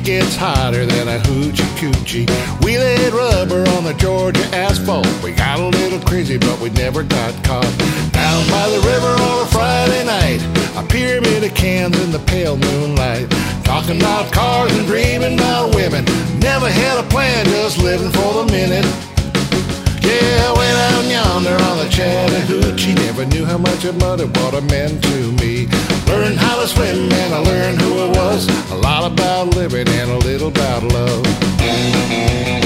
gets hotter than a hoochie coochie. We laid rubber on the Georgia asphalt. We got a little crazy, but we never got caught. Down by the river on a Friday night, a pyramid of cans in the pale moonlight. Talking about cars and dreaming about women. Never had a plan, just living for the minute. Yeah, way down yonder on the Chattahoochee, never knew how much a muddy water meant to me. Learned how to swim and I learned who I was. A lot about living and a little about love.